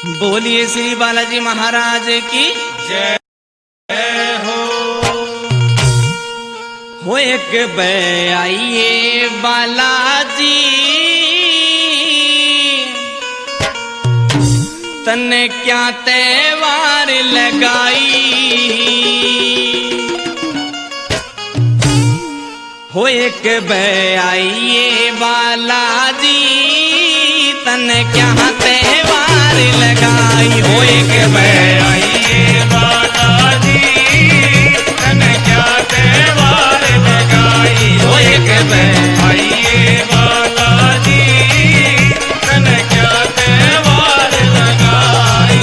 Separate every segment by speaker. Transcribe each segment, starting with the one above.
Speaker 1: बोलिए श्री बालाजी महाराज की
Speaker 2: जय
Speaker 1: हो। एक बे आइए बालाजी तने क्या त्योहार लगाई हो। एक बे आइए बालाजी तने क्या त्योहार लगाई हो। एक बे
Speaker 2: आइए बालाजी तने क्या त्योहार लगाई
Speaker 1: हो। एक बे
Speaker 2: आइए बालाजी तने क्या त्योहार लगाई।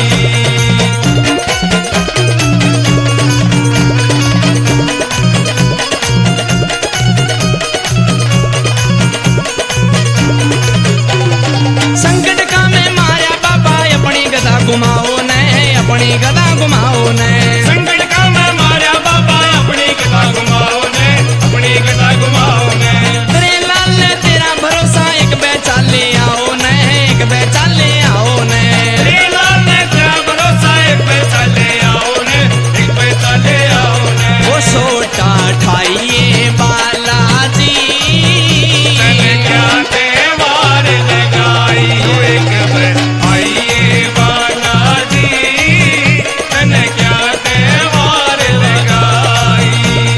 Speaker 1: संकट का में माया बाबा अपनी गदा घुमाओ ने, अपनी गदा घुमाओ ने।
Speaker 2: संकट का मैं मारा बाबा अपनी गदा घुमाओ ने, अपनी गदा घुमाओ ने।
Speaker 1: तेरे लाल ने तेरा भरोसा एक बे चाले आओ ने, एक बे चाले आओ ने।
Speaker 2: रे लाल ने तेरा भरोसा एक पे चले आओ ने, एक पे चले आओ ने।
Speaker 1: वो सोटा ठाइए बालाजी
Speaker 2: तने क्या त्योहार लगाई हो। एक पे आइए बालाजी तने क्या त्योहार लगाई।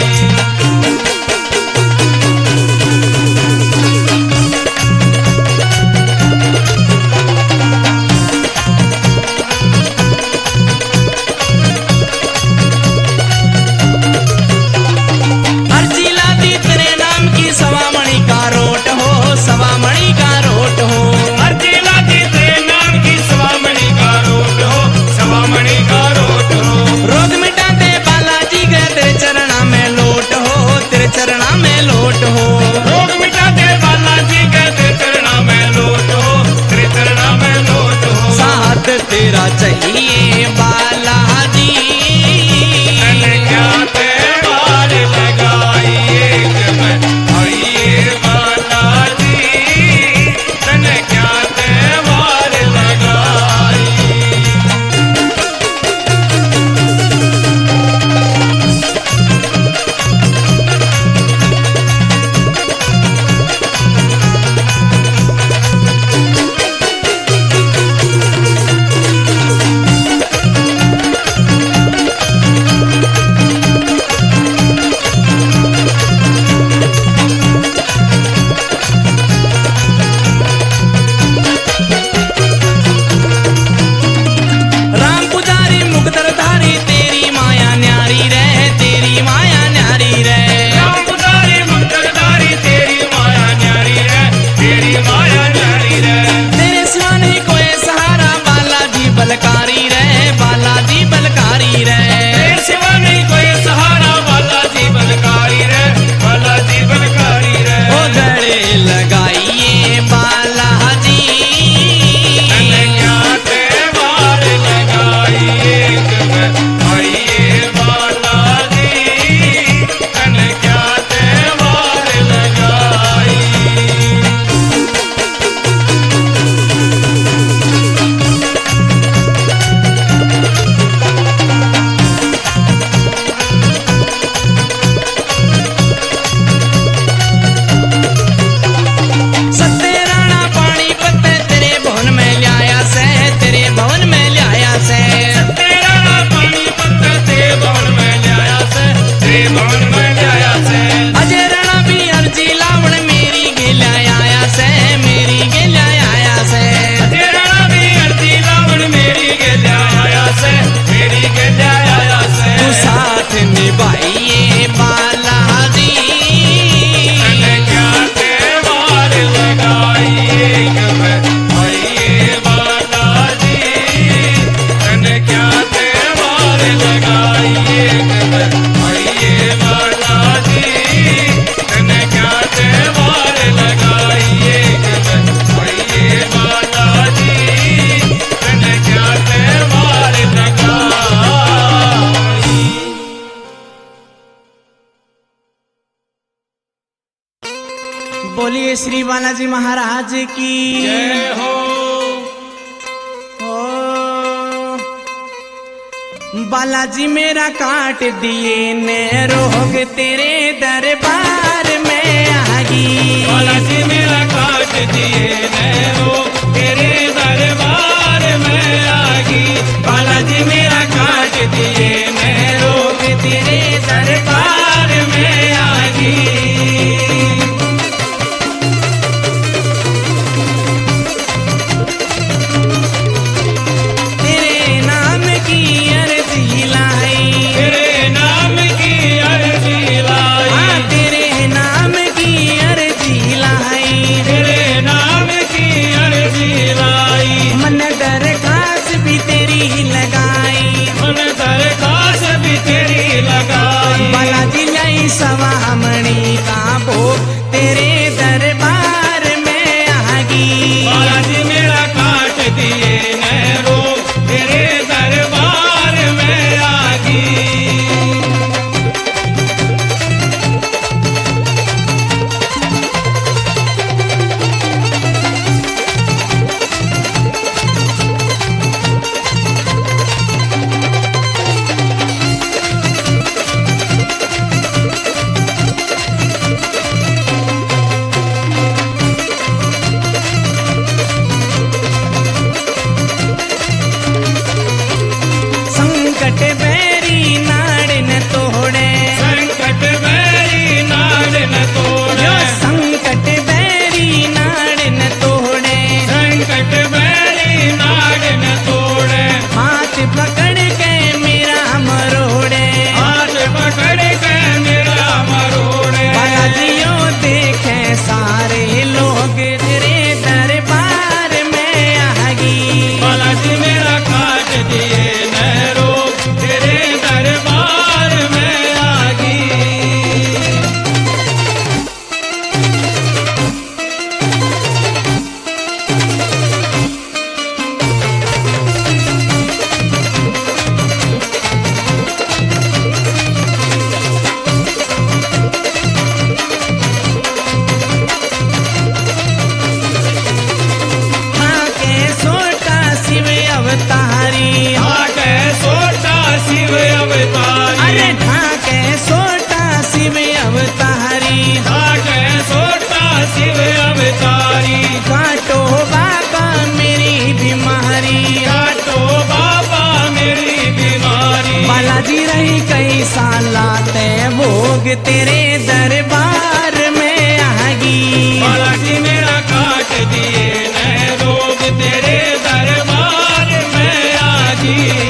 Speaker 1: अर्जी लादी तेरे नाम की सवामणि का रोट हो, सवामणि का रोट हो।
Speaker 2: अर्जी लादी तेरे नाम की सवामणि का रोट हो, सवामणि का रोट हो।
Speaker 1: रोग मिटा दे बालाजी गए तेरे चरणा में लोट हो, तेरे चरणा में लोट हो।
Speaker 2: रोग मिटा दे बालाजी के तेरे चरणा में लोट हो, तेरे चरणा में लोट हो।
Speaker 1: साथ तेरा चाहिए बालाजी
Speaker 2: तने क्या त्योहार लगाई। एक में आइए बालाजी तने क्या त्योहार लगाई।
Speaker 1: राम पुजारी मुक्तरधारी तेरी माया न्यारी रे, तेरी माया न्यारी रे।
Speaker 2: राम पुजारी मंगलधारी तेरी माया न्यारी रे, तेरी माया न्यारी रे।
Speaker 1: तेरे सिवा नहीं कोई सहारा बालाजी बलकारी रे, बालाजी बलकारी रे।
Speaker 2: तेरे सिवा नहीं कोई सहारा बालाजी बलकारी रे, बालाजी बलकारी रे।
Speaker 1: ओ गले लगाइए बालाजी
Speaker 2: तने क्या त्योहार लगाई। एक में आइए बालाजी तने क्या त्योहार लगाई।
Speaker 1: सत्ते राणा पानी पत्ते तेरे भवन में ल्याया से, तेरे भवन में ल्याया से।
Speaker 2: तेरा ना पानी पत्थर तेरे भवन में ल्याया से, तेरे भवन में ल्याया से।
Speaker 1: अजय राणा भी अर्जी लावण मेरी गेल्या आया से, मेरी गेल्या आया से।
Speaker 2: तेरा ना भी अर्जी लावण मेरी गेल्या आया से, मेरी गेल्या आया से।
Speaker 1: तू साथ निभाइए बालाजी
Speaker 2: तने क्या त्योहार लगाई। एक में आइए बालाजी तने क्या त्योहार लगाई। एक में आइए बालाजी तने क्या त्योहार लगाई। एक में आइए बालाजी तने क्या त्योहार लगाई।
Speaker 1: बोलिए श्री बालाजी महाराज की
Speaker 2: जय हो।
Speaker 1: ओ बालाजी मेरा काट दिए ने रोग तेरे दरबार में आगी।
Speaker 2: बालाजी मेरा काट दिए ने रोग तेरे दरबार में आगी।
Speaker 1: बालाजी मेरा काट दिए ने रोग तेरे दरबार में आगी। तेरे नाम की अर्जी लाई,
Speaker 2: तेरे नाम की अर्जी लाई,
Speaker 1: हाँ तेरे नाम की अर्जी लाई,
Speaker 2: तेरे नाम की अर्जी लाई।
Speaker 1: मन दरखास्त भी तेरी ही लगाई,
Speaker 2: मन दरखास्त भी तेरी लगाई।
Speaker 1: बालाजी लाई सवामणी का भोग तेरे दरबार में आगी।
Speaker 2: बालाजी मेरा काट दिए ने रोग तेरे दरबार में आगी।
Speaker 1: संकट बैरी नाड़ न तोड़े,
Speaker 2: संकट बैरी नाड़ न तोड़े,
Speaker 1: जो संकट बैरी नाड़ न तोड़े,
Speaker 2: संकट बैरी नाड़ न तोड़े।
Speaker 1: हाथ पकड़ के मेरा मरोड़े,
Speaker 2: हाथ पकड़ के मेरा मरोड़े।
Speaker 1: बालाजियों देखे सारे लोग तेरे दरबार में आगी।
Speaker 2: बालाजी मेरा काट दिए ने रोग तेरे दरबार में आगी।
Speaker 1: हाँ के सोटा शिव अवतारी,
Speaker 2: आके सोटा शिव अवतारी,
Speaker 1: अरे ढाके सोटा शिव अवतारी,
Speaker 2: आके सोटा शिव अवतारी।
Speaker 1: काटो बाबा मेरी बीमारी,
Speaker 2: काटो बाबा मेरी बीमारी।
Speaker 1: बालाजी रही कई साल आते भोग तेरे दरबार में आगी।
Speaker 2: बालाजी मेरा काट दिए ने रोग तेरे दरबार में आगी।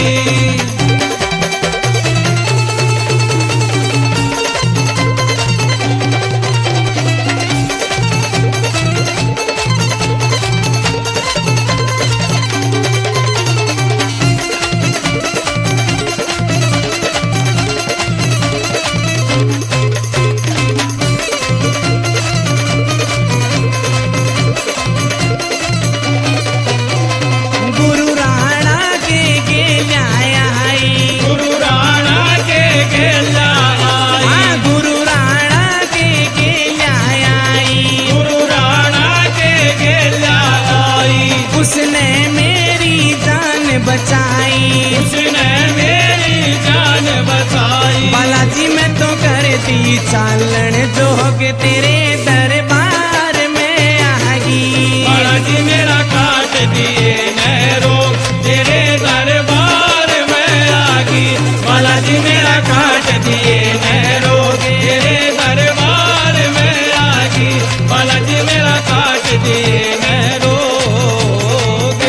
Speaker 1: गुरु राणा के गेल्या आई,
Speaker 2: गुरु राणा के गेला आई,
Speaker 1: हाँ गुरु राणा के गेल्या आई,
Speaker 2: गुरु राणा के गेला आई।
Speaker 1: उसने मेरी जान बचाई,
Speaker 2: उसने मेरी जान बचाई।
Speaker 1: बालाजी मैं तो करती चालन जोग तेरे दरबार में आगी।
Speaker 2: बालाजी मेरा काट दिए ने रोग तेरे दरबार में आगी। बालाजी मेरा काट दिए ने रोग तेरे दरबार में आगी। बालाजी मेरा काट दिए ने रोग।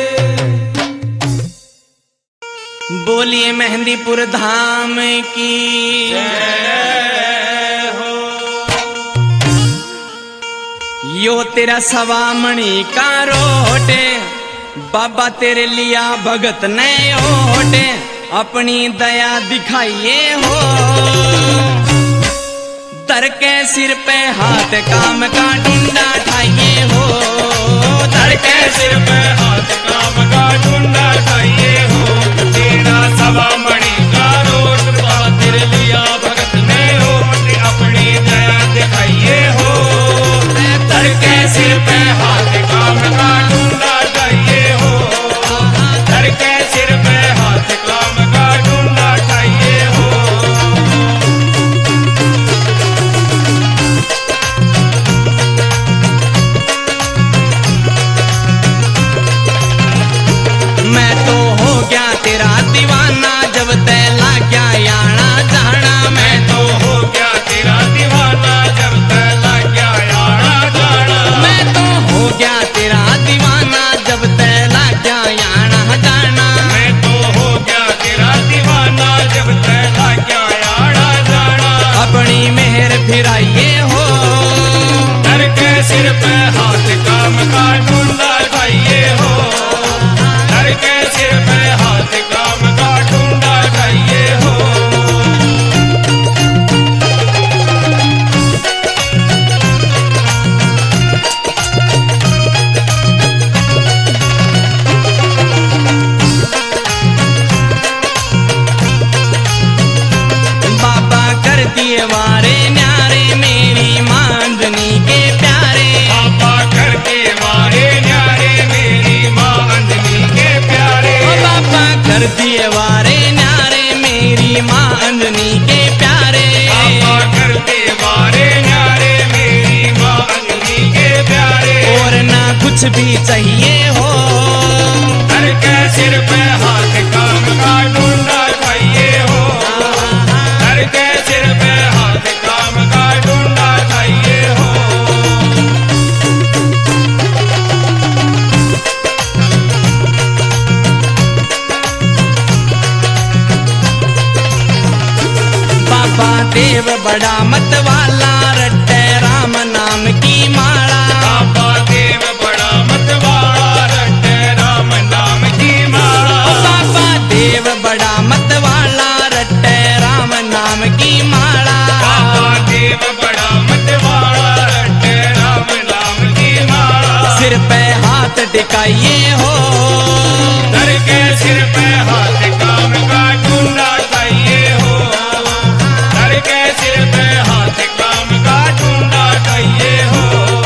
Speaker 1: बोलिए मेहंदीपुर धाम की
Speaker 2: जय हो।
Speaker 1: यो तेरा सवामणि का रोटे, बाबा तेरे लिया भगत ने ओटे, अपनी दया दिखाइए हो। दर के सिर पे हाथ काम का डंडा ठाइए हो।
Speaker 2: दर के सिर पे हाथ काम का डंडा ठाइए हो। तेरा सवामणि का रोट, बाबा तेरे लिया भगत ने ओट, अपनी दया दिखाइए हो। दर के सिर पे हाथ काम का डंडा ठाइए हो। दर के सिर पे हाथ काम
Speaker 1: मैं तो हो गया तेरा दीवाना जब तै लाग गया याना जाना।
Speaker 2: मैं तो हो गया तेरा दीवाना जब तक लग गया यारा जाना।
Speaker 1: मैं तो हो गया तेरा दीवाना जब तै लाग गया याना जाना।
Speaker 2: मैं तो हो गया तेरा दीवाना जब तक लग गया यारा जाना।
Speaker 1: अपनी मेहर फिराइए हो
Speaker 2: सर के सिर पे हाथ काम का ढूंढा खाइए हो। सर के सिर पे हाथ काम का ढूंढा खाइए हो।
Speaker 1: बाबा कर दिए वारे न्यारे मेरी मांदनी के प्यारे।
Speaker 2: बाबा करके मारे न्यारे मेरी माँ अंजनी के प्यारे।
Speaker 1: ओ बाबा कर दिए वारे न्यारे मेरी माँ अंजनी के प्यारे।
Speaker 2: बाबा करके मारे न्यारे मेरी माँ अंजनी के प्यारे।
Speaker 1: और ना कुछ भी चाहिए हो
Speaker 2: सर के सिर पे हाथ काम का ढूंढा खाइए हो। सर के सिर पे हाथ काम का ढूंढा खाइए हो।
Speaker 1: बाबा देव बड़ा मत वाला रट्टे राम नाम की माला।
Speaker 2: बाबा देव बड़ा मतवाला रट्टे राम नाम की माला।
Speaker 1: ओ बाबा देव बड़ा मत वाला रट्टे राम नाम की माला।
Speaker 2: बाबा देव बड़ा मतवाला रट्टे राम नाम की माला।
Speaker 1: सिर पे हाथ टिकाइए हो
Speaker 2: सर के सिर पे हाथ काम का ढूंढा खाइए हो। सर के सिर पे हाथ काम का ढूंढा खाइए हो।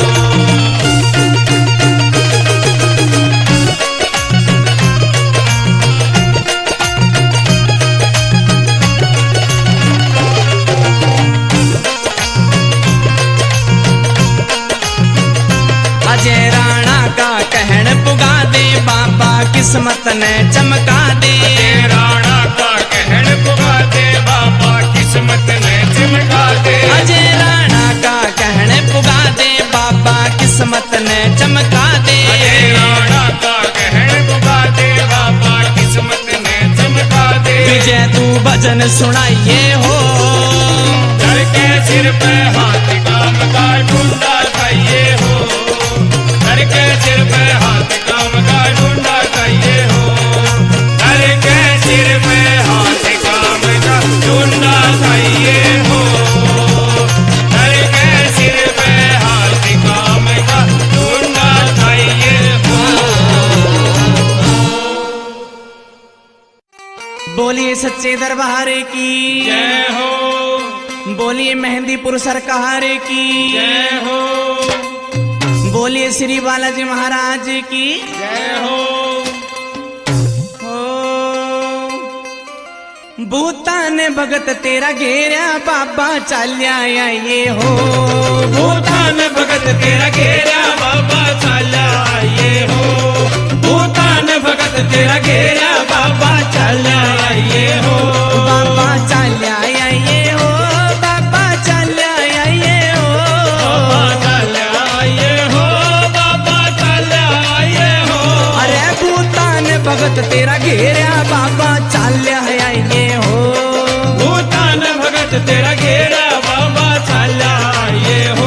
Speaker 1: अजय राणा का कहन पुगा दे बाबा किस्मत ने चमका दे।
Speaker 2: राणा का कहन पुगा दे बाबा किस्मत ने चमका दे।
Speaker 1: अजय राणा का कहन पुगा दे बाबा किस्मत ने चमका दे।
Speaker 2: राणा का कहन पुगा दे बाबा किस्मत ने चमका दे।
Speaker 1: विजय तू भजन सुनाइए हो
Speaker 2: सर के सिर पे हाथ काम का ढूंढा खाइए हो। सर के सिर पे हाथ काम का ढूंढा खाइए हो। सर के सिर पे हाथ काम का ढूंढा खाइए हो। सर के सिर पे हाथ काम का ढूंढा खाइए हो।
Speaker 1: बोलिए सच्चे दरबार की
Speaker 2: जय हो।
Speaker 1: बोलिए मेहंदीपुर सरकार की
Speaker 2: जय हो।
Speaker 1: बोलिए श्री बालाजी महाराज की
Speaker 2: जय हो।
Speaker 1: भूतान भगत तेरा घेरा बाबा चाल्या ये हो।
Speaker 2: भूतान भगत तेरा घेरा बाबा चाला ये हो। भूतान भगत तेरा घेरा बाबा चाला ये हो।
Speaker 1: बाबा चाल्या ये हो बाबा चाल्या ये हो।
Speaker 2: बाबा चाला ये हो। बाबा चाला ये हो।
Speaker 1: अरे भूतान भगत तेरा घेरा बाबा चाल्या ये हो।
Speaker 2: भूतान भगत तेरा घेरा बाबा चाला ये हो।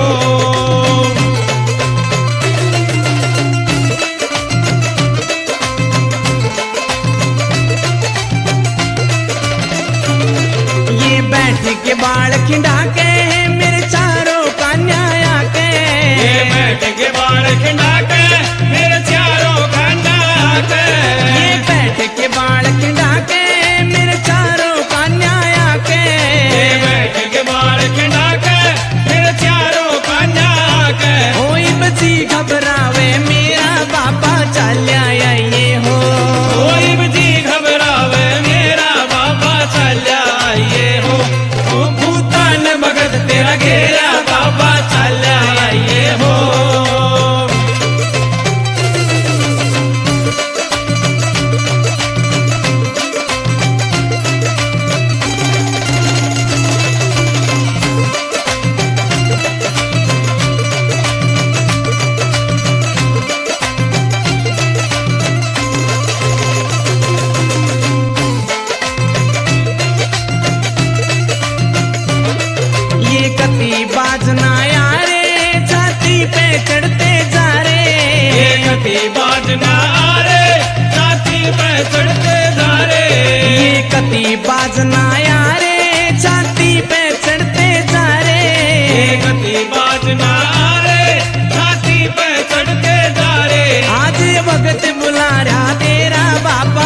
Speaker 1: ये बैठ के बाल खिंडा के मेरे चारों कन्या के।
Speaker 2: ये बैठ के बाल खिंडा के मेरे चारों कन्या के।
Speaker 1: ये बैठ के बाल खिंडा के मेरे चारों कन्या के।
Speaker 2: ये बैठ के बाल खिंडा के मेरे चारों कन्या के।
Speaker 1: कोई बची घबरावे मेरा बाबा चाल्या ये हो।
Speaker 2: कोई बची घबरावे मेरा बाबा चाल्या ये हो। भूतान भगत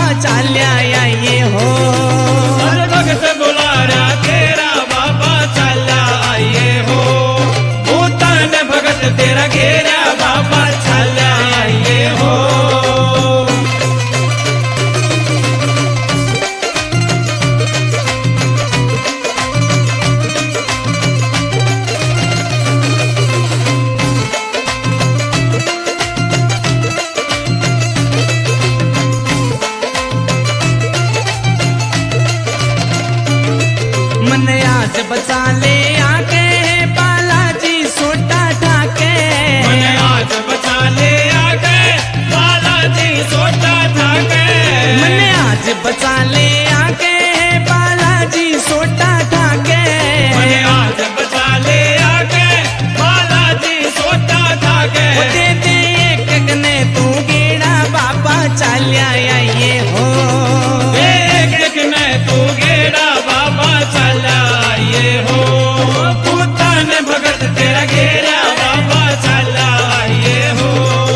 Speaker 1: चाल्या आइए हो।
Speaker 2: हर भगत बुला रहा तेरा बाबा चाला आइए हो। भूतान भगत तेरा घेरा बाबा चाला आइए हो।
Speaker 1: मन आज बचा ले आके बालाजी सोटा ठाके।
Speaker 2: मन आज बचा ले आके बालाजी सोटा ठाके।
Speaker 1: मन आज बचा ले आके बालाजी सोटा ठाके।
Speaker 2: मन आज बचा ले आके बालाजी सोटा ठाके।
Speaker 1: वो दे दे एक ने तू गेड़ा बाबा चाल्या आइए हो।
Speaker 2: एक में तू गेड़ा बाबा चला आइए हो। भूतान भगत तेरा घेरा बाबा चला आइए हो।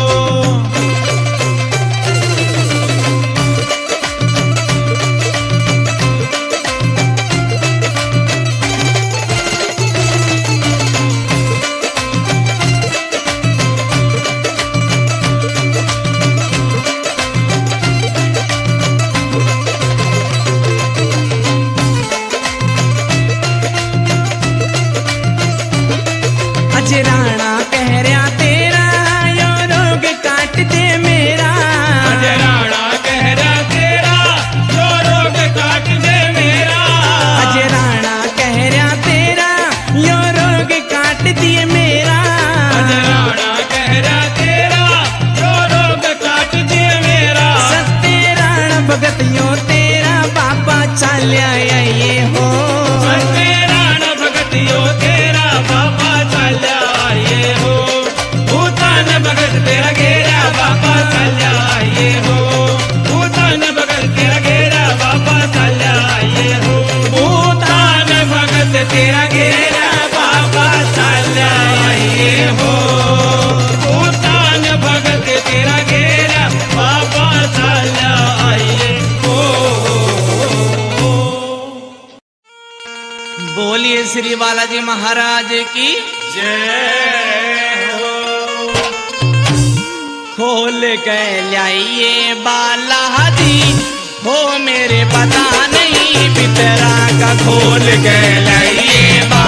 Speaker 1: अज राणा कह रहा तेरा यो रोग काट दे मेरा।
Speaker 2: अज राणा कह रहा तेरा जो रोग काट दे मेरा।
Speaker 1: अज राणा कह रहा तेरा यो रोग काट दिए मेरा।
Speaker 2: अज राणा कह रहा तेरा जो रोग काट दे मेरा।
Speaker 1: सत्य राणा भगत यो तेरा बाबा चाल्या आइए हो।
Speaker 2: सत्य राणा भगत यो तेरा बाबा चला आइए हो। भूतान भगत तेरा घेरा बाबा चला आइए हो। भूतान भगत तेरा घेरा बाबा चला आइए हो। भूतान भगत तेरा घेरा बाबा चला आइए हो। भूतान भगत तेरा घेरा बाबा चला आइए हो।
Speaker 1: बोलिए श्री बालाजी महाराज की।
Speaker 2: जय हो।
Speaker 1: खोल के लाइए बालाजी हो मेरे पता नहीं पितरा का।
Speaker 2: खोल के लाइए